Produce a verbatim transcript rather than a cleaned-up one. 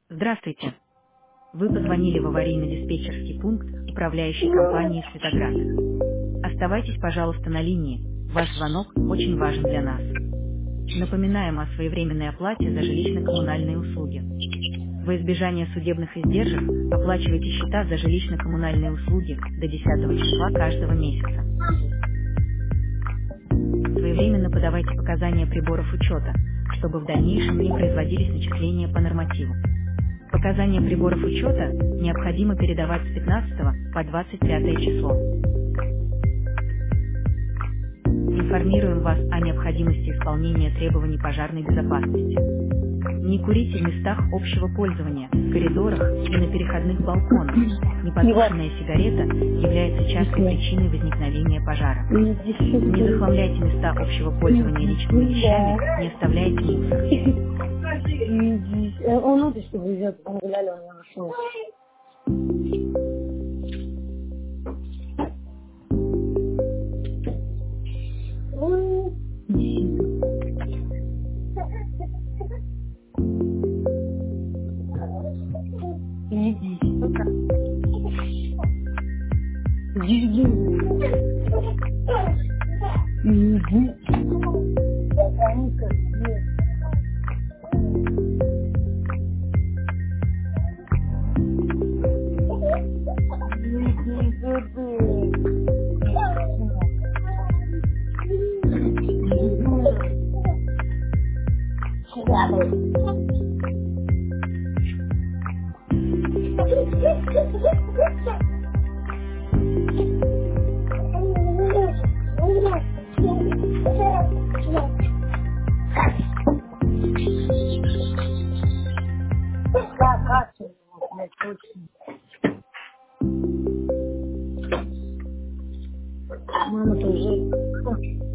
Здравствуйте. Вы позвонили в аварийно-диспетчерский пункт управляющей компании «Светоград». Оставайтесь, пожалуйста, на линии. Ваш звонок очень важен для нас. Напоминаем о своевременной оплате за жилищно-коммунальные услуги. Во избежание судебных издержек оплачивайте счета за жилищно-коммунальные услуги до десятого числа каждого месяца. Своевременно подавайте показания приборов учета, чтобы в дальнейшем не производились начисления по нормативу. Показания приборов учета необходимо передавать с пятнадцатого по двадцать пятое число. Информируем вас о необходимости исполнения требований пожарной безопасности. Не курите в местах общего пользования, в коридорах и на переходных балконах. Непотушенная сигарета является частой причиной возникновения пожара. Не захламляйте места общего пользования личными вещами, не оставляйте мусор. Он вот что везет, он гуляли, он машину. Иди. Иди. Иди. Мама тоже.